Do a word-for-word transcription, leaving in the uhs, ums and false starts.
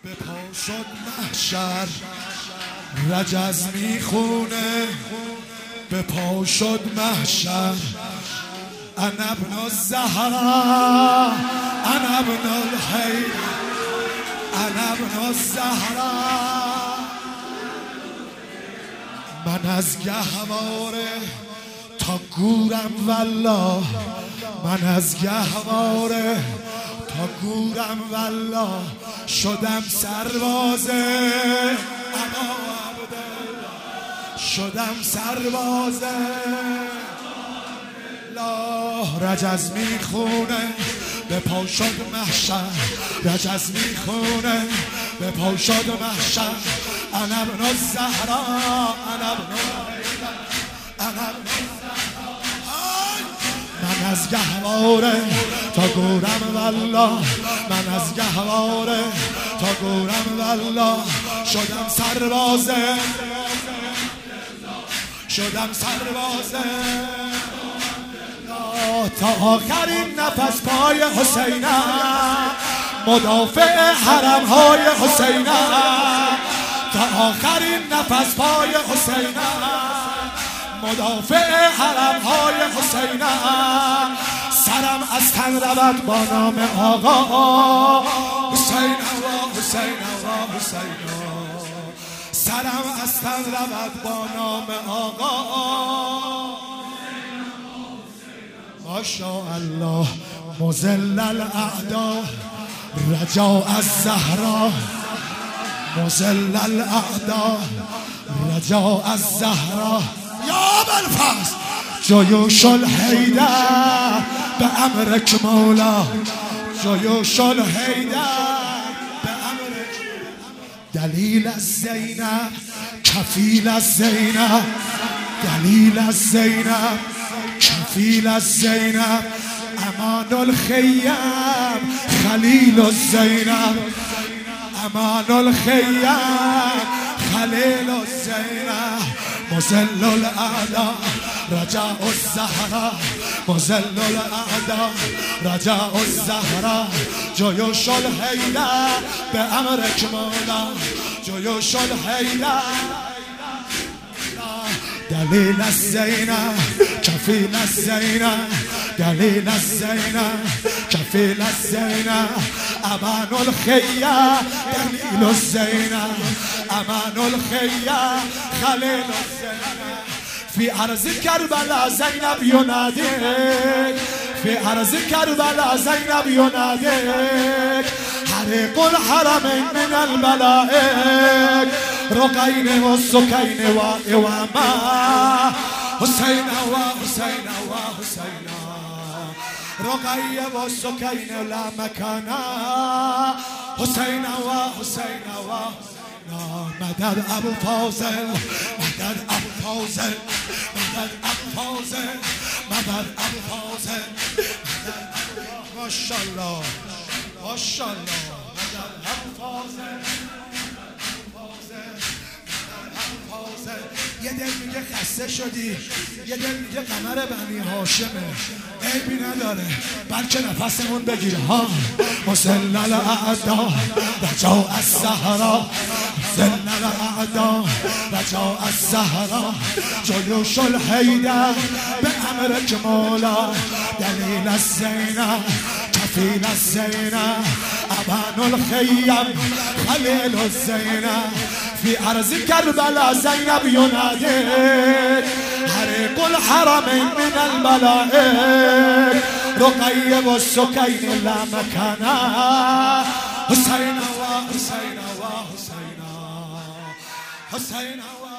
به پا شد محشر رجز میخونه، به پا شد محشر انا ابن الزهرا انا ابن الحی انا ابن الزهرا. من از گهواره تا گورم والله، من از گهواره تا گورم والله شدم سربازه، اما شدم سربازه. لا رجز میخونه، به پا شد محشر رجز میخونه، به پا شد محشر انا ابن الزهرا انا ابن انا ابن الزهرا. من از گهواره تا گورم والله، من از گهواره تا گورم والله شدم سربازه، شدم سربازه. تا آخرین نفس پای حسینم، مدافع حرم های حسینم. تا آخرین نفس پای حسینم، مدافع حرم های حسینم. سرم از تن رود با نام آقا حسین و حسین و حسین. سرم از تن رود با نام آقا. ماشاءالله مذل الاعدا رجا الزهرا، مذل الاعدا رجا الزهرا. یا بالفاس جیوش الحیدر به امرک مولا، جیوش الحیدر به امرک. دلیل از زینب کفیل از زینب، دلیل از زینب کفیل از زینب. امان الخیم خلیل الزینب، امان الخیم خلیل الزینب. مذل الاعدا رجاء الزهرا، مذل الاعدا رجاء الزهرا. جیوش الحیدر به امرک مولا، جیوش الحیدر. دلیل از زینب کفیل از زینب، دلیل از زینب کفیل از زینب. امان الخیم دلیل الزینب، امان الخیم خلیل الزینب. فی عرض کربلا زینب ینادیک، فی عرض کربلا زینب ینادیک. حریق الحرمین من الملائک، رقین و سکین و اوما. حسین و حسین و حسین، رقی و سکین لا مکانا. حسین و حسین و مدد ابو فاضل، مدد ابو فاضل، مدد ابو فاضل، مدد ابو فاضل. ماشاءالله ماشاءالله مدد ابو فاضل. یه دل میگه خسته شدی، یه دل میگه قمر بنی هاشمه. عیبی نداره بلکه نفسمون بگیر ها. مذل الاعدا رجاء الزهرا، مذل الاعدا رجاء الزهرا. جیوش الحیدر به امرک مولا، دلیل از زینب کفیل از زینب. امان الخیم خلیل الزینب. فی عرض کربلا زینب ینادیک، حریق الحرمین من الملائک. رقی و سکین لا مکانا. حسین و حسین و حسین، حسین و